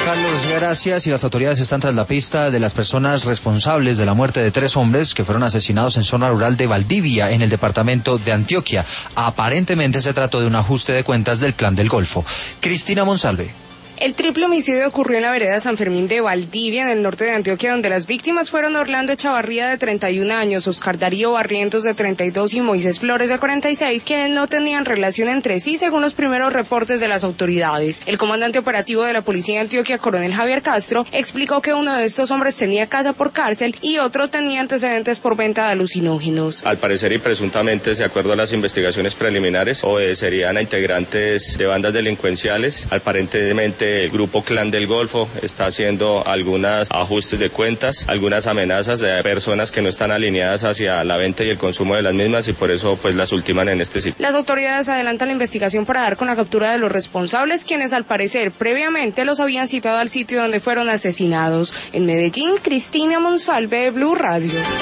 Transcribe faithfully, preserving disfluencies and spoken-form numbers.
Carlos, gracias. Y las autoridades están tras la pista de las personas responsables de la muerte de tres hombres que fueron asesinados en zona rural de Valdivia, en el departamento de Antioquia. Aparentemente se trató de un ajuste de cuentas del Clan del Golfo. Cristina Monsalve. El triple homicidio ocurrió en la vereda San Fermín de Valdivia, en el norte de Antioquia, donde las víctimas fueron Orlando Echavarría, de treinta y un años, Oscar Darío Barrientos, de treinta y dos, y Moisés Flores, de cuarenta y seis, quienes no tenían relación entre sí, según los primeros reportes de las autoridades. El comandante operativo de la Policía de Antioquia, coronel Javier Castro, explicó que uno de estos hombres tenía casa por cárcel y otro tenía antecedentes por venta de alucinógenos. Al parecer y presuntamente, de acuerdo a las investigaciones preliminares, obedecerían a integrantes de bandas delincuenciales. Aparentemente, el grupo Clan del Golfo está haciendo algunos ajustes de cuentas, algunas amenazas de personas que no están alineadas hacia la venta y el consumo de las mismas, y por eso pues las ultiman en este sitio. Las autoridades adelantan la investigación para dar con la captura de los responsables, quienes al parecer previamente los habían citado al sitio donde fueron asesinados. En Medellín, Cristina Monsalve, Blue Radio.